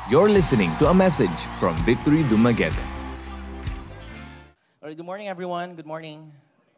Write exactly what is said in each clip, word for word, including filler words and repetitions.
You're listening to a message from Victory Dumaguete. All right, good morning, everyone. Good morning.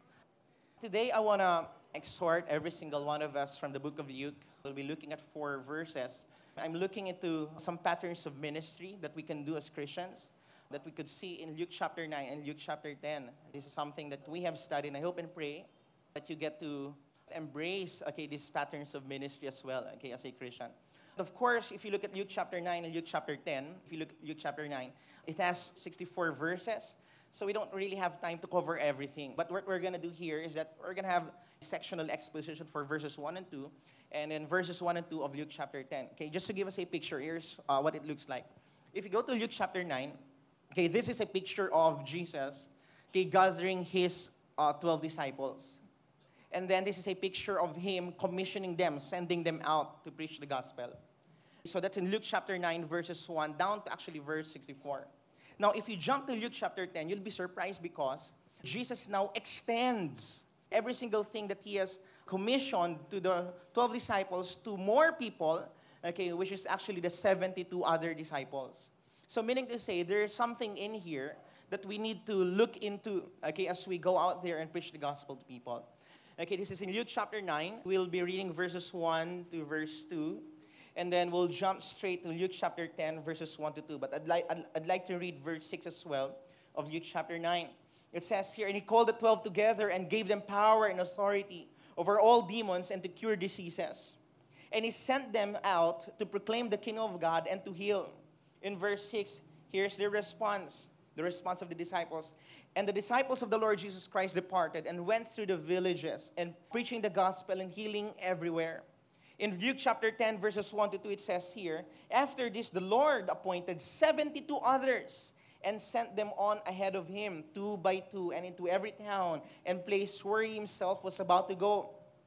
Today, I want to exhort every single one of us from the book of Luke. We'll be looking at four verses. I'm looking into some patterns of ministry that we can do as Christians, that we could see in Luke chapter nine and Luke chapter ten. This is something that we have studied, and I hope and pray that you get to embrace, okay, these patterns of ministry as well, okay, as a Christian. Of course, if you look at Luke chapter nine and Luke chapter ten, if you look at Luke chapter nine, it has sixty-four verses. So we don't really have time to cover everything. But what we're going to do here is that we're going to have sectional exposition for verses one and two, and then verses one and two of Luke chapter ten. Okay, just to give us a picture, here's uh, what it looks like. If you go to Luke chapter nine, okay, this is a picture of Jesus, okay, gathering his uh, twelve disciples. And then this is a picture of him commissioning them, sending them out to preach the gospel. So that's in Luke chapter nine, verses one, down to actually verse sixty-four. Now, if you jump to Luke chapter ten, you'll be surprised because Jesus now extends every single thing that he has commissioned to the twelve disciples to more people, okay, which is actually the seventy-two other disciples. So meaning to say, there's something in here that we need to look into, okay, as we go out there and preach the gospel to people. Okay, this is in Luke chapter nine. We'll be reading verses one to verse two. And then we'll jump straight to Luke chapter ten, verses one to two. But I'd like, I'd, I'd like to read verse six as well of Luke chapter nine. It says here, "And he called the twelve together and gave them power and authority over all demons and to cure diseases. And he sent them out to proclaim the kingdom of God and to heal." In verse six, here's the response, the response of the disciples. "And the disciples of the Lord Jesus Christ departed and went through the villages and preaching the gospel and healing everywhere." In Luke chapter ten, verses one to two, it says here, "After this, the Lord appointed seventy-two others and sent them on ahead of him, two by two, and into every town and place where he himself was about to go.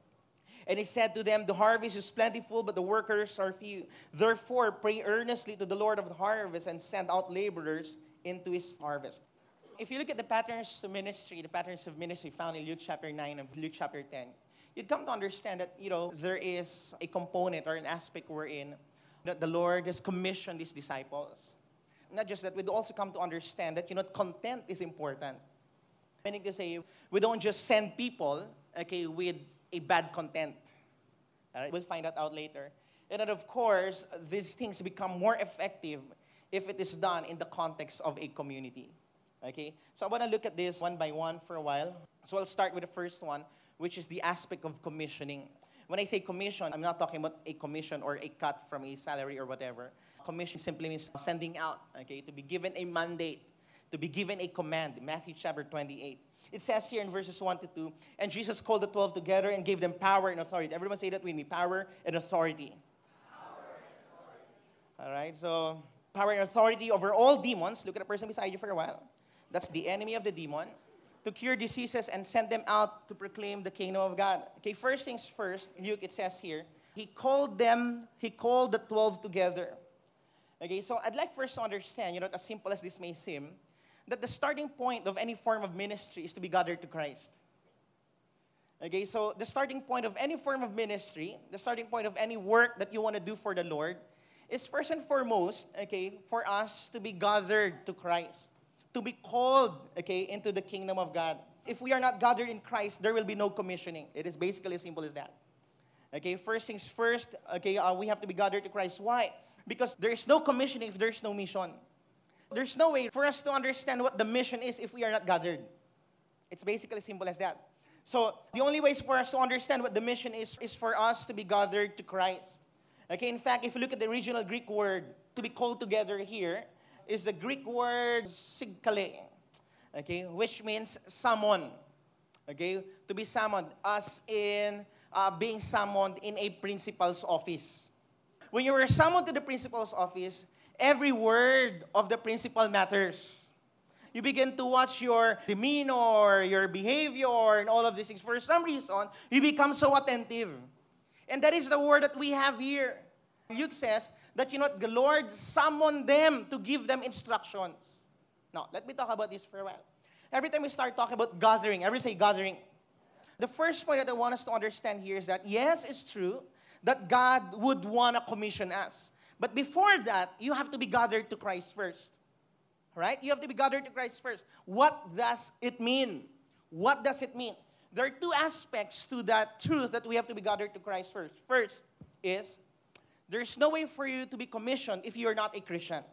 And he said to them, 'The harvest is plentiful, but the workers are few. Therefore, pray earnestly to the Lord of the harvest and send out laborers into his harvest.'" If you look at the patterns of ministry, the patterns of ministry found in Luke chapter nine and Luke chapter ten, you'd come to understand that, you know, there is a component or an aspect wherein that the Lord has commissioned these disciples. Not just that, we'd also come to understand that, you know, content is important. Meaning to say, we don't just send people, okay, with a bad content. All right? We'll find that out later. And then, of course, these things become more effective if it is done in the context of a community. Okay? So I want to look at this one by one for a while. So I'll start with the first one, which is the aspect of commissioning. When I say commission, I'm not talking about a commission or a cut from a salary or whatever. Commission simply means sending out, okay, to be given a mandate, to be given a command. Matthew chapter twenty-eight. It says here in verses one to two, "And Jesus called the twelve together and gave them power and authority." Everyone say that with me, power and authority. Power and authority. All right, so power and authority over all demons. Look at the person beside you for a while. That's the enemy of the demon. To cure diseases and send them out to proclaim the kingdom of God. Okay, first things first, Luke, it says here, he called them, he called the twelve together. Okay, so I'd like first to understand, you know, as simple as this may seem, that the starting point of any form of ministry is to be gathered to Christ. Okay, so the starting point of any form of ministry, the starting point of any work that you want to do for the Lord, is first and foremost, okay, for us to be gathered to Christ. To be called, okay, into the kingdom of God. If we are not gathered in Christ, there will be no commissioning. It is basically as simple as that. Okay, first things first, okay, uh, we have to be gathered to Christ. Why? Because there is no commissioning if there is no mission. There's no way for us to understand what the mission is if we are not gathered. It's basically as simple as that. So the only ways for us to understand what the mission is, is for us to be gathered to Christ. Okay, in fact, if you look at the original Greek word, to be called together here, is the Greek word sigkale, okay, which means summon, okay, to be summoned, as in uh, being summoned in a principal's office. When you were summoned to the principal's office, every word of the principal matters. You begin to watch your demeanor, your behavior, and all of these things. For some reason, you become so attentive. And that is the word that we have here. Luke says, that, you know, the Lord summoned them to give them instructions. Now, let me talk about this for a while. Every time we start talking about gathering, everyone say gathering. The first point that I want us to understand here is that, yes, it's true that God would want to commission us. But before that, you have to be gathered to Christ first. Right? You have to be gathered to Christ first. What does it mean? What does it mean? There are two aspects to that truth that we have to be gathered to Christ first. First is, there's no way for you to be commissioned if you're not a Christian.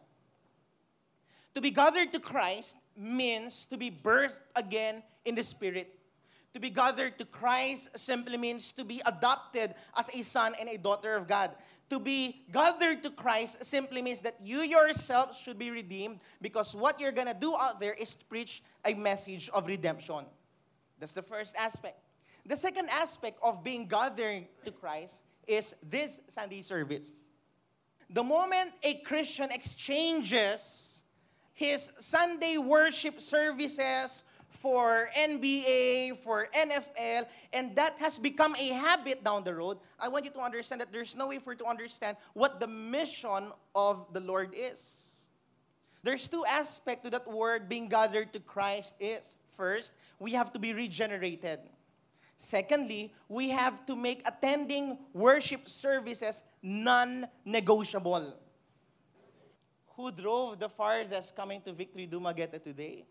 To be gathered to Christ means to be birthed again in the Spirit. To be gathered to Christ simply means to be adopted as a son and a daughter of God. To be gathered to Christ simply means that you yourself should be redeemed, because what you're going to do out there is to preach a message of redemption. That's the first aspect. The second aspect of being gathered to Christ is this Sunday service. The moment a Christian exchanges his Sunday worship services for N B A, for N F L, and that has become a habit down the road, I want you to understand that there's no way for you to understand what the mission of the Lord is. There's two aspects to that word being gathered to Christ is. First, we have to be regenerated. Secondly, we have to make attending worship services non-negotiable. Who drove the farthest coming to Victory Dumaguete today?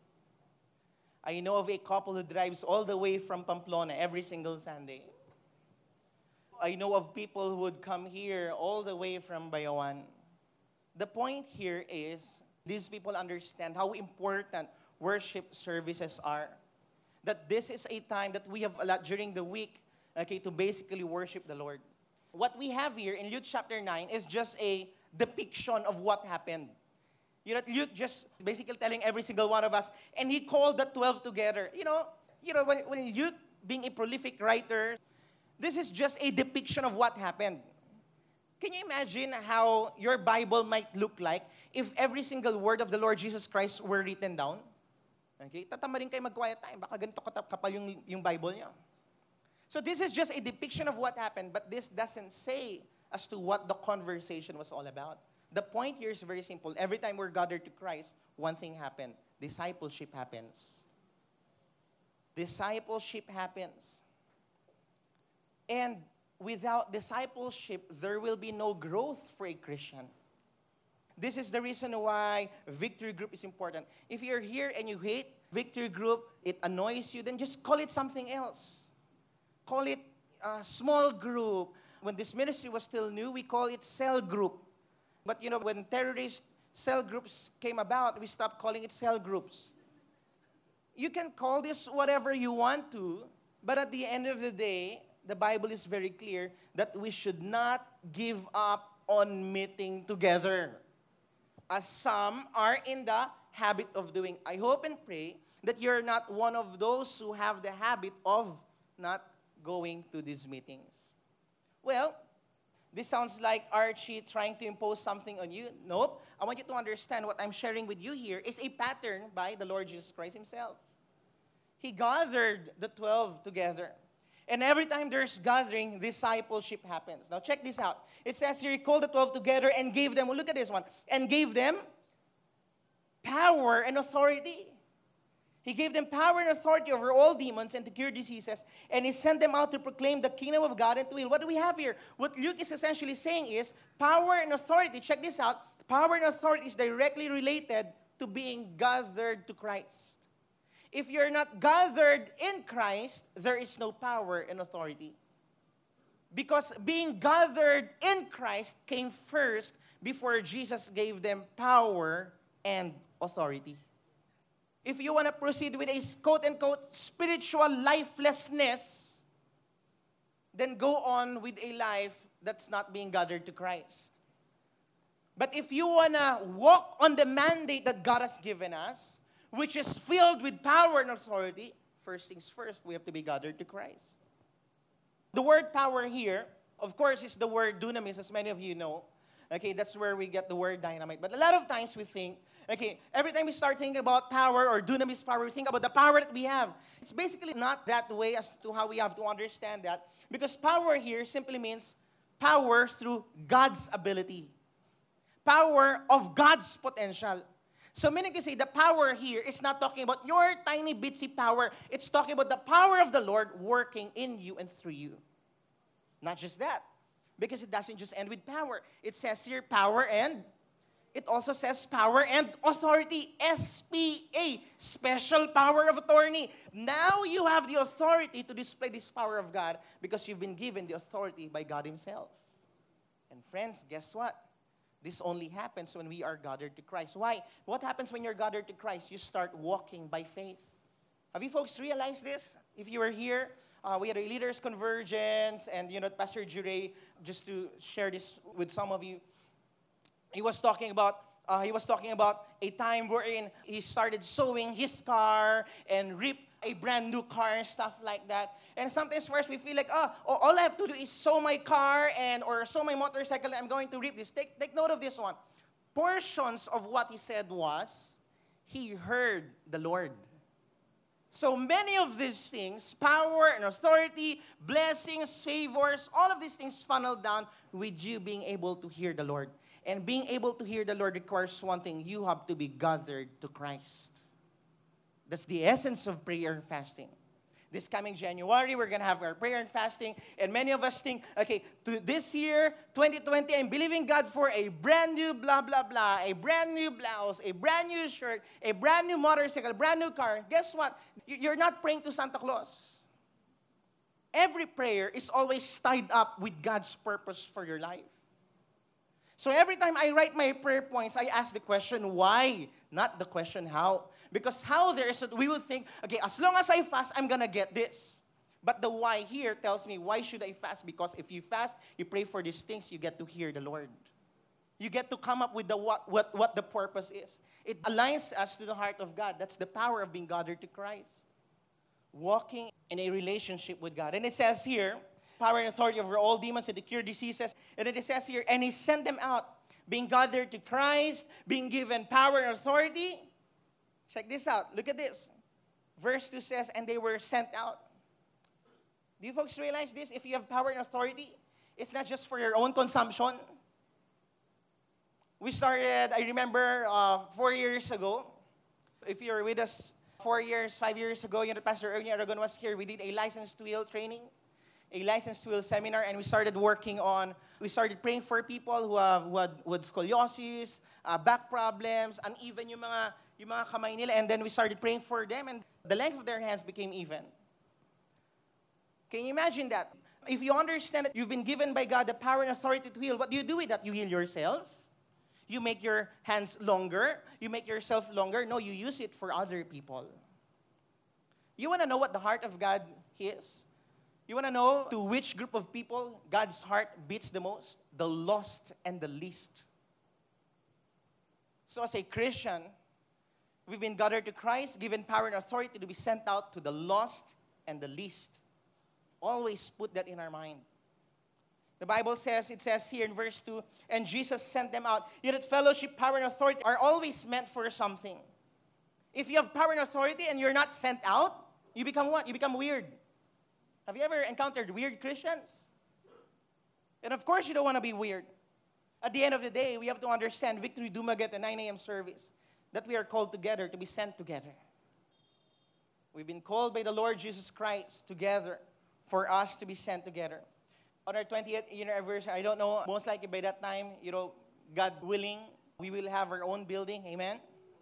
I know of a couple who drives all the way from Pamplona every single Sunday. I know of people who would come here all the way from Bayawan. The point here is, these people understand how important worship services are. That this is a time that we have a lot during the week, okay, to basically worship the Lord. What we have here in Luke chapter nine is just a depiction of what happened. You know, Luke just basically telling every single one of us, and he called the twelve together. You know, you know when, when Luke, being a prolific writer, this is just a depiction of what happened. Can you imagine how your Bible might look like if every single word of the Lord Jesus Christ were written down? Okay, tatama rin kayo mag-quiet time. Baka ganito kapal yung, yung Bible niyo. So this is just a depiction of what happened, but this doesn't say as to what the conversation was all about. The point here is very simple. Every time we're gathered to Christ, one thing happened. Discipleship happens. Discipleship happens. And without discipleship, there will be no growth for a Christian. This is the reason why Victory Group is important. If you're here and you hate Victory Group, it annoys you, then just call it something else. Call it a small group. When this ministry was still new, we call it cell group. But you know, when terrorist cell groups came about, we stopped calling it cell groups. You can call this whatever you want to, but at the end of the day, the Bible is very clear that we should not give up on meeting together, as some are in the habit of doing. I hope and pray that you're not one of those who have the habit of not going to these meetings. Well, this sounds like Archie trying to impose something on you. Nope. I want you to understand what I'm sharing with you here is a pattern by the Lord Jesus Christ himself. He gathered the twelve together. And every time there's gathering, discipleship happens. Now check this out. It says here, he called the twelve together and gave them, well, look at this one, and gave them power and authority. He gave them power and authority over all demons and to cure diseases. And he sent them out to proclaim the kingdom of God and to heal. What do we have here? What Luke is essentially saying is power and authority. Check this out. Power and authority is directly related to being gathered to Christ. If you're not gathered in Christ, there is no power and authority. Because being gathered in Christ came first before Jesus gave them power and authority. If you want to proceed with a quote-unquote spiritual lifelessness, then go on with a life that's not being gathered to Christ. But if you want to walk on the mandate that God has given us, which is filled with power and authority, first things first, we have to be gathered to Christ. The word power here, of course, is the word dunamis, as many of you know. Okay, that's where we get the word dynamite. But a lot of times we think, okay, every time we start thinking about power or dunamis power, we think about the power that we have. It's basically not that way as to how we have to understand that. Because power here simply means power through God's ability. Power of God's potential. So meaning to say, the power here is not talking about your tiny bitsy power. It's talking about the power of the Lord working in you and through you. Not just that. Because it doesn't just end with power. It says here power and it also says power and authority. S P A, special power of attorney. Now you have the authority to display this power of God because you've been given the authority by God Himself. And friends, guess what? This only happens when we are gathered to Christ. Why? What happens when you're gathered to Christ? You start walking by faith. Have you folks realized this? If you were here, uh, we had a leaders convergence, and you know, Pastor Jure, just to share this with some of you, he was talking about uh, he was talking about a time wherein he started sewing his car and ripped a brand new car and stuff like that. And sometimes first we feel like, oh, all I have to do is sew my car and or sew my motorcycle and I'm going to rip this. Take, take note of this one. Portions of what he said was, he heard the Lord. So many of these things, power and authority, blessings, favors, all of these things funnel down with you being able to hear the Lord. And being able to hear the Lord requires one thing. You have to be gathered to Christ. That's the essence of prayer and fasting. This coming January, we're going to have our prayer and fasting. And many of us think, okay, to this year, twenty twenty, I'm believing God for a brand new blah, blah, blah, a brand new blouse, a brand new shirt, a brand new motorcycle, a brand new car. Guess what? You're not praying to Santa Claus. Every prayer is always tied up with God's purpose for your life. So every time I write my prayer points, I ask the question, why? Not the question, how. Because how there is, a, we would think, okay, as long as I fast, I'm going to get this. But the why here tells me, why should I fast? Because if you fast, you pray for these things, you get to hear the Lord. You get to come up with the what, what, what the purpose is. It aligns us to the heart of God. That's the power of being gathered to Christ. Walking in a relationship with God. And it says here, power and authority over all demons and to cure diseases. And then it says here, and He sent them out, being gathered to Christ, being given power and authority. Check this out. Look at this. Verse two says, and they were sent out. Do you folks realize this? If you have power and authority, it's not just for your own consumption. We started, I remember, uh, four years ago. If you were with us four years, five years ago, you know, Pastor Ernie Aragon was here. We did a license to will training, a license to will seminar, and we started working on, we started praying for people who have who had, who had scoliosis, uh, back problems, uneven yung mga, yung mga kamay nila, and then we started praying for them, and the length of their hands became even. Can you imagine that? If you understand that you've been given by God the power and authority to heal, what do you do with that? You heal yourself? You make your hands longer? You make yourself longer? No, you use it for other people. You want to know what the heart of God is? You want to know to which group of people God's heart beats the most? The lost and the least. So as a Christian, we've been gathered to Christ, given power and authority to be sent out to the lost and the least. Always put that in our mind. The Bible says, it says here in verse two, and Jesus sent them out. Yet that fellowship, power, and authority are always meant for something. If you have power and authority and you're not sent out, you become what? You become weird. Have you ever encountered weird Christians? And of course you don't want to be weird. At the end of the day, we have to understand Victory Dumaguete, the nine a.m. service, that we are called together to be sent together. We've been called by the Lord Jesus Christ together for us to be sent together. On our twentieth year anniversary, I don't know, most likely by that time, you know, God willing, we will have our own building. Amen?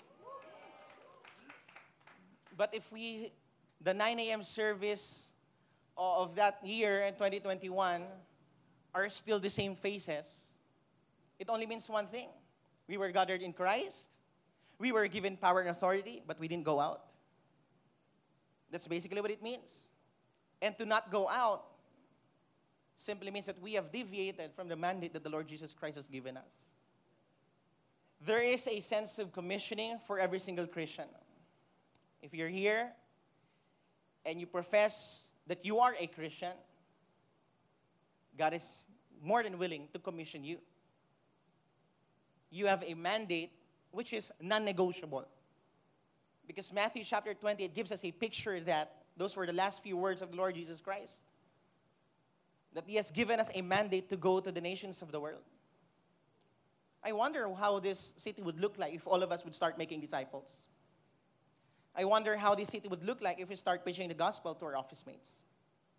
But if we, the nine a.m. service of that year in twenty twenty-one are still the same faces, it only means one thing. We were gathered in Christ. We were given power and authority, but we didn't go out. That's basically what it means. And to not go out simply means that we have deviated from the mandate that the Lord Jesus Christ has given us. There is a sense of commissioning for every single Christian. If you're here and you profess that you are a Christian, God is more than willing to commission you. You have a mandate which is non-negotiable. Because Matthew chapter twenty, it gives us a picture that those were the last few words of the Lord Jesus Christ. That He has given us a mandate to go to the nations of the world. I wonder how this city would look like if all of us would start making disciples. I wonder how this city would look like if we start preaching the gospel to our office mates.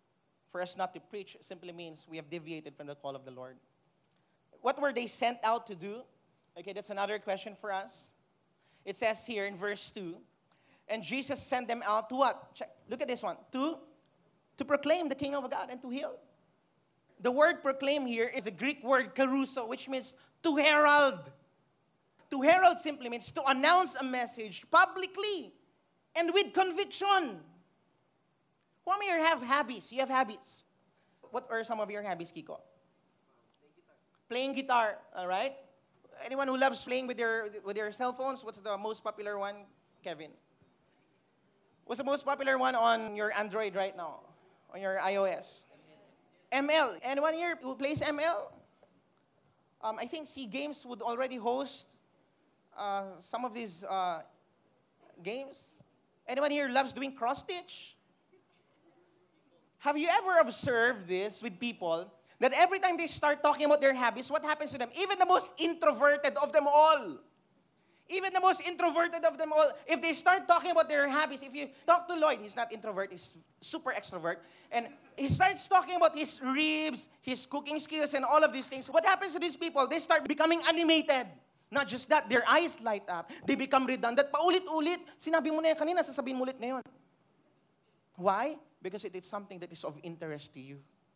for us not to preach simply means we have deviated from the call of the Lord. What were they sent out to do? Okay, that's another question for us. It says here in verse two, and Jesus sent them out to what? Check. Look at this one. To, to proclaim the kingdom of God and to heal. The word proclaim here is a Greek word kerusso, which means to herald. To herald simply means to announce a message publicly and with conviction. How many of you have habits? You have habits. What are some of your habits, Kiko? Playing guitar, all right? Anyone who loves playing with your with your cell phones, what's the most popular one, Kevin? What's the most popular one on your Android right now? On your iOS? M L. Anyone here who plays M L? Um, I think Sea Games would already host uh, some of these uh, games. Anyone here loves doing cross-stitch? Have you ever observed this with people, that every time they start talking about their habits, what happens to them? Even the most introverted of them all. Even the most introverted of them all, if they start talking about their habits, if you talk to Lloyd, he's not introvert, he's super extrovert, and he starts talking about his ribs, his cooking skills, and all of these things, what happens to these people? They start becoming animated. Not just that, their eyes light up. They become redundant. Paulit-ulit. Sinabi mo na yan kanina, sasabihin mo ulit ngayon. Why? Because it is something that is of interest to you.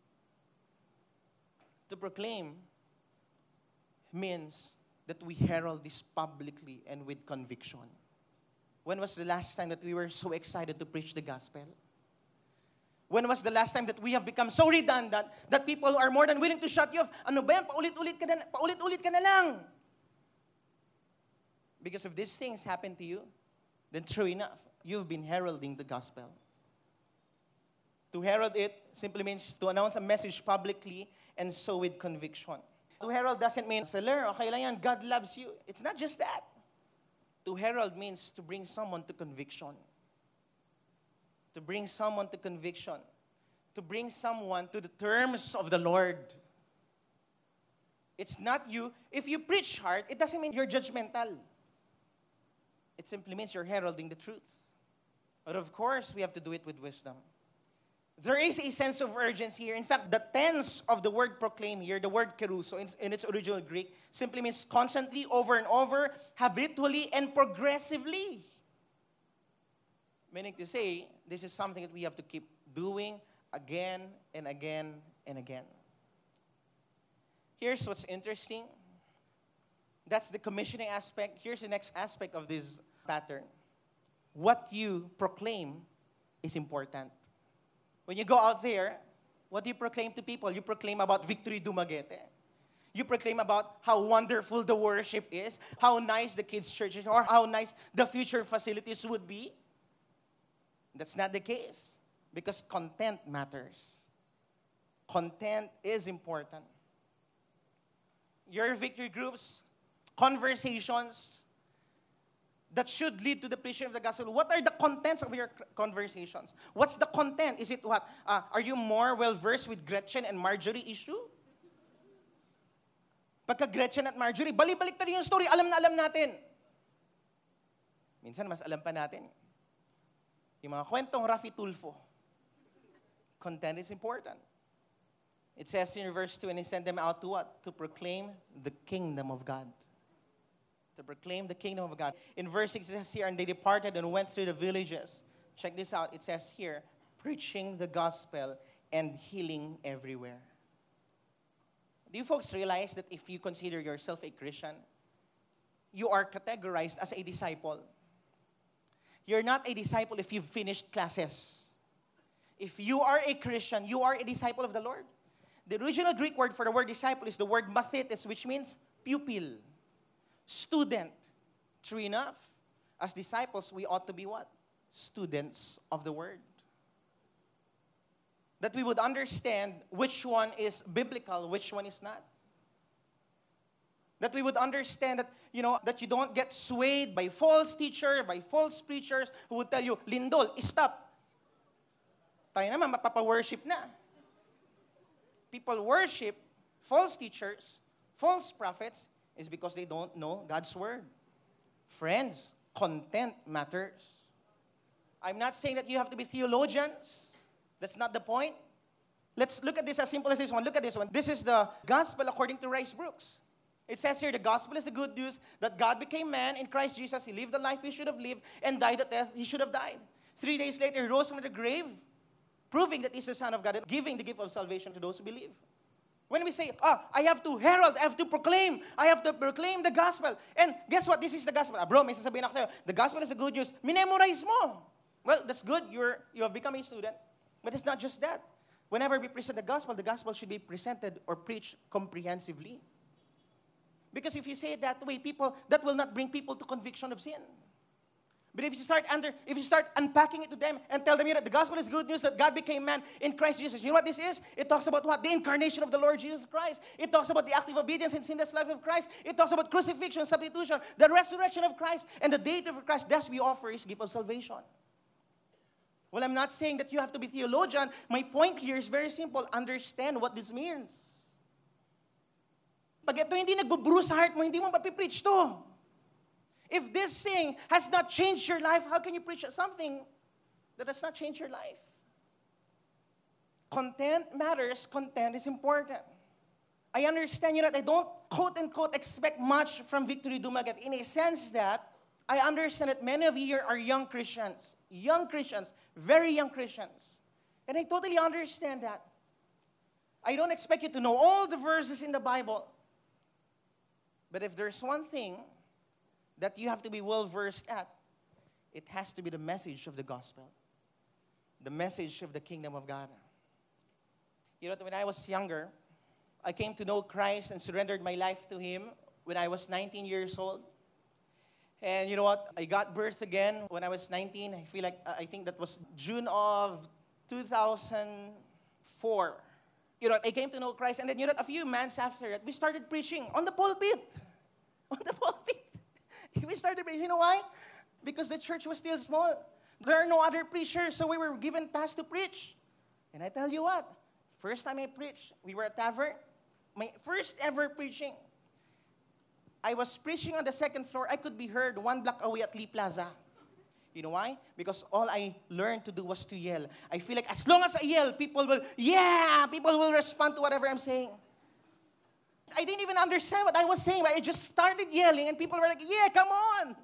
To proclaim means that we herald this publicly and with conviction. When was the last time that we were so excited to preach the gospel? When was the last time that we have become so redundant that people are more than willing to shut you off? Ano ba yan? Paulit-ulit ka na, paulit-ulit ka na lang. Because if these things happen to you, then true enough, you've been heralding the gospel. To herald it simply means to announce a message publicly and so with conviction. To herald doesn't mean, Seller, okay lang yan, God loves you. It's not just that. To herald means to bring someone to conviction. To bring someone to conviction. To bring someone to the terms of the Lord. It's not you. If you preach hard, it doesn't mean you're judgmental. It simply means you're heralding the truth. But of course, we have to do it with wisdom. There is a sense of urgency here. In fact, the tense of the word proclaim here, the word kerusso, in, in its original Greek, simply means constantly, over and over, habitually, and progressively. Meaning to say, this is something that we have to keep doing again and again and again. Here's what's interesting. That's the commissioning aspect. Here's the next aspect of this pattern. What you proclaim is important. When you go out there, what do you proclaim to people? You proclaim about Victory Dumaguete. You proclaim about how wonderful the worship is, how nice the kids' church is, or how nice the future facilities would be. That's not the case, because content matters. Content is important. Your victory groups, conversations that should lead to the preaching of the gospel. What are the contents of your conversations? What's the content? Is it what? Uh, are you more well-versed with Gretchen and Marjorie issue? Pagka Gretchen at Marjorie, balik-balik tayo yung story, alam na alam natin. Minsan, mas alam pa natin. Yung mga kwentong Rafi Tulfo. Content is important. It says in verse two, and he sent them out to what? To proclaim the kingdom of God. To proclaim the kingdom of God. In verse six, it says here, and they departed and went through the villages. Check this out. It says here, preaching the gospel and healing everywhere. Do you folks realize that if you consider yourself a Christian, you are categorized as a disciple? You're not a disciple if you've finished classes. If you are a Christian, you are a disciple of the Lord. The original Greek word for the word disciple is the word mathetes, which means pupil, student. True enough, as disciples, we ought to be what? Students of the word. That we would understand which one is biblical, which one is not. That we would understand that, you know, that you don't get swayed by false teachers, by false preachers who would tell you, Lindol, stop. Tayo naman, mapapa-worship na. People worship false teachers, false prophets, is because they don't know God's word. Friends, content matters. I'm not saying that you have to be theologians. That's not the point. Let's look at this as simple as this one. Look at this one. This is the gospel according to Rice Brooks. It says here, the gospel is the good news that God became man in Christ Jesus. He lived the life he should have lived and died the death he should have died. Three days later, he rose from the grave, proving that he's the Son of God and giving the gift of salvation to those who believe. When we say, ah, I have to herald, I have to proclaim, I have to proclaim the gospel. And guess what? This is the gospel. Ah, bro, may sasabihin ako sa'yo, the gospel is the good news. Minemorize mo. Well, that's good. You're, you have become a student. But it's not just that. Whenever we present the gospel, the gospel should be presented or preached comprehensively. Because if you say it that way, people, that will not bring people to conviction of sin. But if you start under, if you start unpacking it to them and tell them, you know, the gospel is good news that God became man in Christ Jesus. You know what this is? It talks about what? The incarnation of the Lord Jesus Christ. It talks about the active obedience and sinless life of Christ. It talks about crucifixion, substitution, the resurrection of Christ, and the deity of Christ. Thus we offer His gift of salvation. Well, I'm not saying that you have to be theologian. My point here is very simple. Understand what this means. Pag ito hindi nagbo-bruise sa heart mo, hindi mo mapipreach to. If this thing has not changed your life, how can you preach something that has not changed your life? Content matters. Content is important. I understand you that I don't quote-unquote expect much from Victory Dumaguete in a sense that I understand that many of you here are young Christians. Young Christians. Very young Christians. And I totally understand that. I don't expect you to know all the verses in the Bible. But if there's one thing that you have to be well-versed at, it has to be the message of the gospel. The message of the kingdom of God. You know, when I was younger, I came to know Christ and surrendered my life to Him when I was nineteen years old. And you know what? I got birth again when I was nineteen. I feel like, I think that was June of two thousand four. You know, I came to know Christ, and then, you know, a few months after that, we started preaching on the pulpit. On the pulpit. We started preaching. You know why? Because the church was still small. There are no other preachers, so we were given tasks to preach. And I tell you what, first time I preached, we were at Tavern. My first ever preaching. I was preaching on the second floor. I could be heard one block away at Lee Plaza. You know why? Because all I learned to do was to yell. I feel like as long as I yell, people will, yeah, people will respond to whatever I'm saying. I didn't even understand what I was saying, but I just started yelling, and people were like, yeah, come on.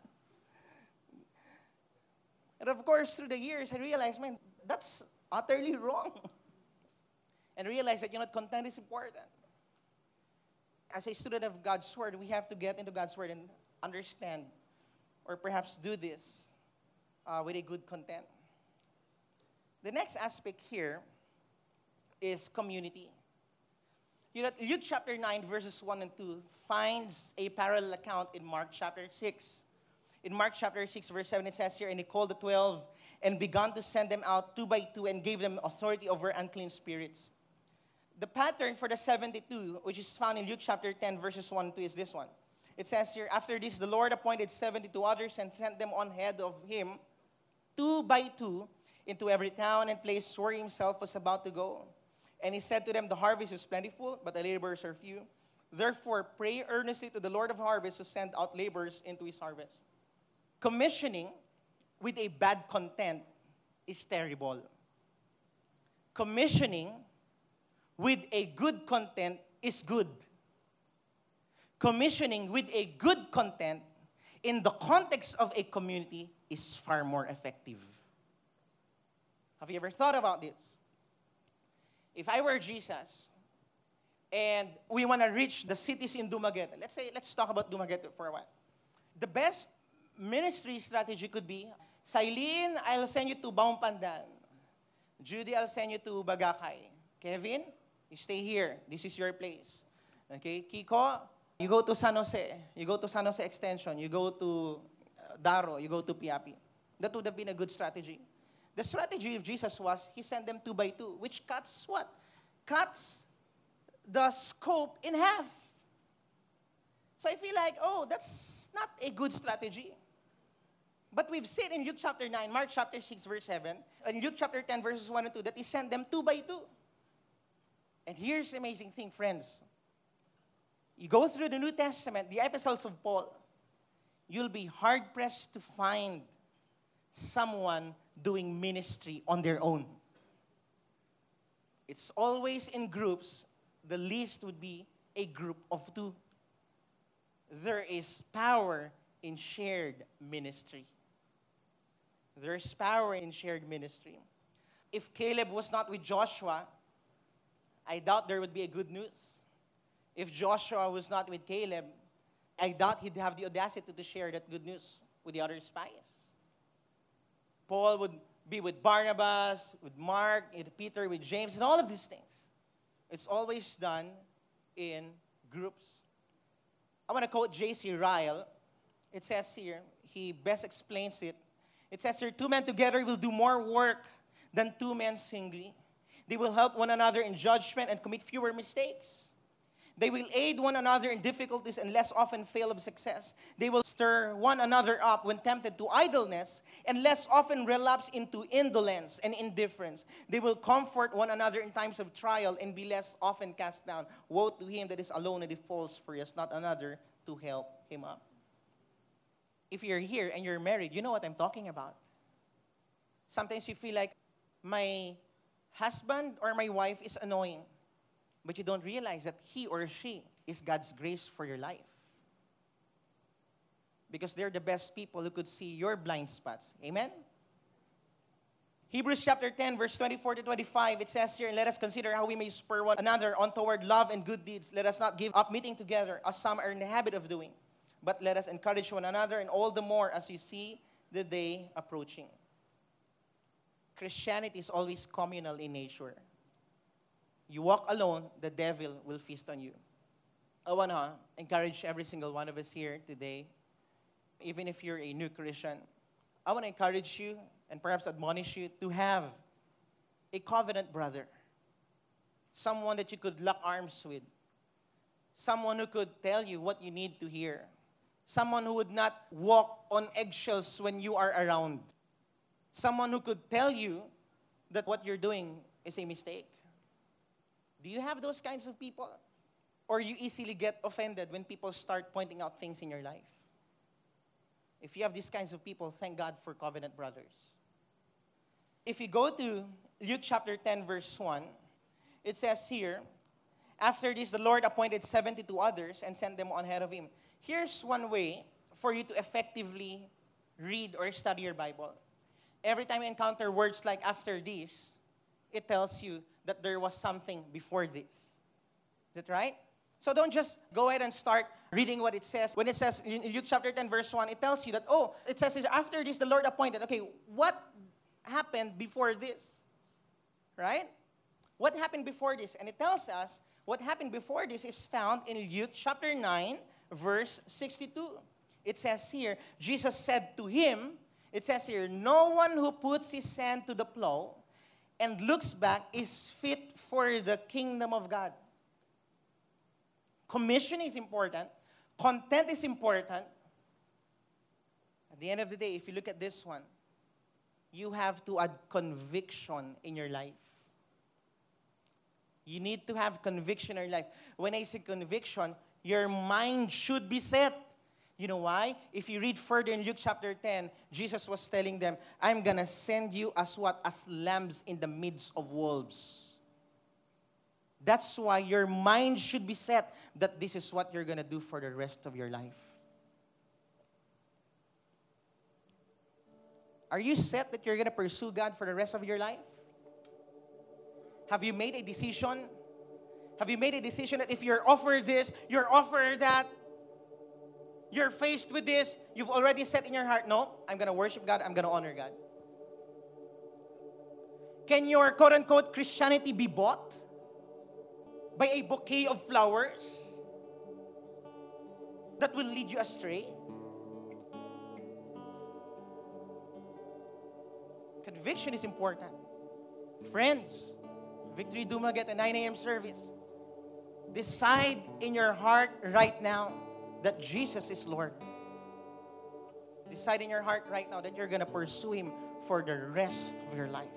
And of course, through the years, I realized, man, that's utterly wrong. And realized that, you know, content is important. As a student of God's Word, we have to get into God's Word and understand, or perhaps do this uh, with a good content. The next aspect here is community. You know, Luke chapter nine, verses one and two finds a parallel account in Mark chapter six. In Mark chapter six, verse seven, it says here, and He called the twelve and began to send them out two by two and gave them authority over unclean spirits. The pattern for the seventy-two, which is found in Luke chapter ten, verses one and two, is this one. It says here, after this, the Lord appointed seventy-two others and sent them on ahead of Him, two by two, into every town and place where Himself was about to go. And He said to them, the harvest is plentiful, but the laborers are few. Therefore, pray earnestly to the Lord of harvest to send out laborers into His harvest. Commissioning with a bad content is terrible. Commissioning with a good content is good. Commissioning with a good content in the context of a community is far more effective. Have you ever thought about this? If I were Jesus and we want to reach the cities in Dumaguete, let's say, let's talk about Dumaguete for a while. The best ministry strategy could be, Sailin, I'll send you to Baong Pandan. Judy, I'll send you to Bagakay. Kevin, you stay here. This is your place. Okay? Kiko, you go to San Jose. You go to San Jose Extension. You go to uh, Daro. You go to Piapi. That would have been a good strategy. The strategy of Jesus was, He sent them two by two, which cuts what? Cuts the scope in half. So I feel like, oh, that's not a good strategy. But we've seen in Luke chapter nine, Mark chapter six, verse seven, and Luke chapter ten, verses one and two, that He sent them two by two. And here's the amazing thing, friends. You go through the New Testament, the epistles of Paul, you'll be hard-pressed to find someone doing ministry on their own. It's always in groups. The least would be a group of two. There is power in shared ministry. There's power in shared ministry. If Caleb was not with Joshua, I doubt there would be a good news. If Joshua was not with Caleb, I doubt he'd have the audacity to share that good news with the other spies. Paul would be with Barnabas, with Mark, with Peter, with James, and all of these things. It's always done in groups. I want to quote J C Ryle. It says here, he best explains it. It says here, two men together will do more work than two men singly. They will help one another in judgment and commit fewer mistakes. They will aid one another in difficulties and less often fail of success. They will stir one another up when tempted to idleness and less often relapse into indolence and indifference. They will comfort one another in times of trial and be less often cast down. Woe to him that is alone and he falls, for he has not another to help him up. If you're here and you're married, you know what I'm talking about. Sometimes you feel like my husband or my wife is annoying, but you don't realize that he or she is God's grace for your life. Because they're the best people who could see your blind spots. Amen? Hebrews chapter ten, verse twenty-four to twenty-five, it says here, let us consider how we may spur one another on toward love and good deeds. Let us not give up meeting together, as some are in the habit of doing, but let us encourage one another, and all the more as you see the day approaching. Christianity is always communal in nature. You walk alone, the devil will feast on you. I want to encourage every single one of us here today, even if you're a new Christian, I want to encourage you and perhaps admonish you to have a covenant brother, someone that you could lock arms with, someone who could tell you what you need to hear, someone who would not walk on eggshells when you are around, someone who could tell you that what you're doing is a mistake. Do you have those kinds of people? Or you easily get offended when people start pointing out things in your life? If you have these kinds of people, thank God for covenant brothers. If you go to Luke chapter ten, verse one, it says here, after this, the Lord appointed seventy-two others and sent them on ahead of him. Here's one way for you to effectively read or study your Bible. Every time you encounter words like after this, it tells you that there was something before this. Is that right? So don't just go ahead and start reading what it says. When it says in Luke chapter ten, verse one, it tells you that, oh, it says after this, the Lord appointed. Okay, what happened before this? Right? What happened before this? And it tells us what happened before this is found in Luke chapter nine, verse sixty-two. It says here, Jesus said to him, it says here, no one who puts his hand to the plow and looks back is fit for the kingdom of God. Commission is important. Content is important. At the end of the day, if you look at this one, you have to add conviction in your life. You need to have conviction in your life. When I say conviction, your mind should be set. You know why? If you read further in Luke chapter ten, Jesus was telling them, I'm going to send you as what? As lambs in the midst of wolves. That's why your mind should be set that this is what you're going to do for the rest of your life. Are you set that you're going to pursue God for the rest of your life? Have you made a decision? Have you made a decision that if you're offered this, you're offered that, you're faced with this, you've already set in your heart, no, I'm going to worship God, I'm going to honor God. Can your quote-unquote Christianity be bought by a bouquet of flowers that will lead you astray? Conviction is important. Friends, Victory Dumaguete at nine a.m. service. Decide in your heart right now that Jesus is Lord. Decide in your heart right now that you're going to pursue Him for the rest of your life.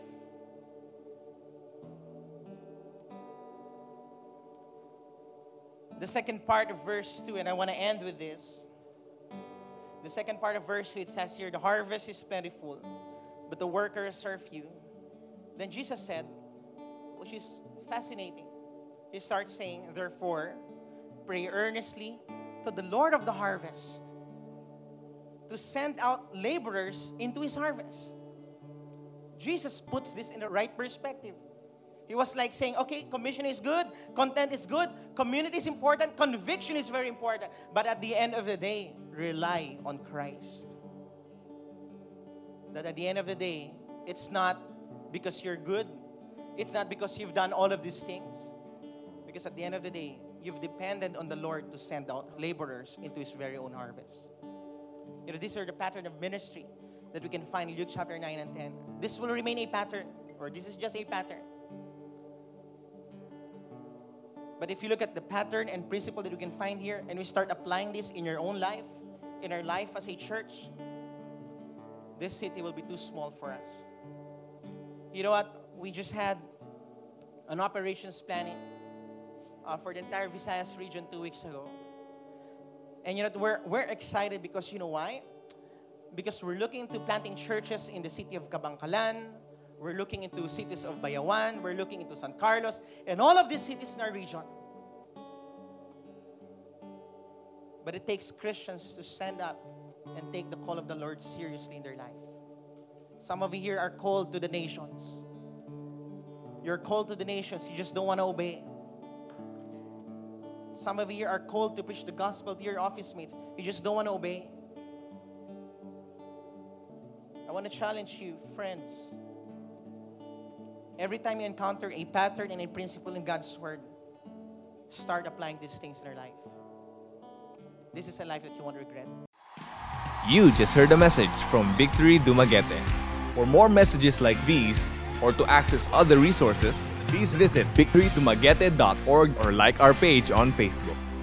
The second part of verse two, and I want to end with this. The second part of verse two, it says here, the harvest is plentiful, but the workers are few. Then Jesus said, which is fascinating. He starts saying, therefore, pray earnestly to the Lord of the harvest to send out laborers into His harvest. Jesus puts this in the right perspective. He was like saying, okay, commission is good, content is good, community is important, conviction is very important. But at the end of the day, rely on Christ. That at the end of the day, it's not because you're good. It's not because you've done all of these things. Because at the end of the day, you've depended on the Lord to send out laborers into His very own harvest. You know, these are the pattern of ministry that we can find in Luke chapter nine and ten. This will remain a pattern, or this is just a pattern. But if you look at the pattern and principle that we can find here, and we start applying this in your own life, in our life as a church, this city will be too small for us. You know what? We just had an operations planning uh, for the entire Visayas region two weeks ago. And you know, we're, we're excited because you know why? Because we're looking into planting churches in the city of Kabangkalan. We're looking into cities of Bayawan. We're looking into San Carlos. And all of these cities in our region. But it takes Christians to stand up and take the call of the Lord seriously in their life. Some of you here are called to the nations. You're called to the nations. You just don't want to obey. Some of you are called to preach the gospel to your office mates. You just don't want to obey. I want to challenge you, friends. Every time you encounter a pattern and a principle in God's Word, start applying these things in your life. This is a life that you won't regret. You just heard a message from Victory Dumaguete. For more messages like these, or to access other resources, please visit victory dumaguete dot org or like our page on Facebook.